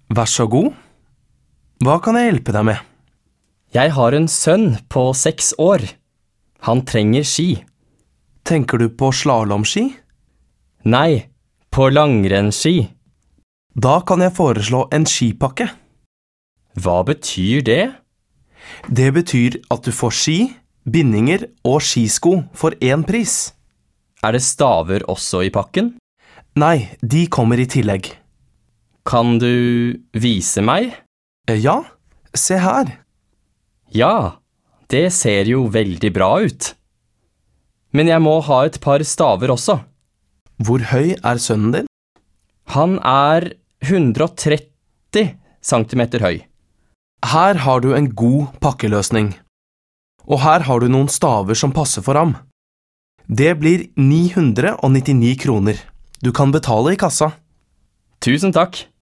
Vær så god. Hva kan jeg hjelpe deg med? Jeg har en sønn på 6 år. Han trenger ski. Tenker du på slalomski? Nei, på langrennsski. Da kan jeg foreslå en skipakke. Hva betyr det? Det betyr at du får ski, bindinger og skisko for én pris. Er det staver også i pakken? Nei, de kommer i tillegg. Kan du vise meg? Ja, se her. Ja, det ser jo veldig bra ut. Men jeg må ha et par staver også. Hvor høy er sønnen din? Han er 130 centimeter høy. Her har du en god pakkeløsning. Og her har du noen staver som passer for ham. Det blir 999 kroner. Du kan betale i kassa. Tusen takk.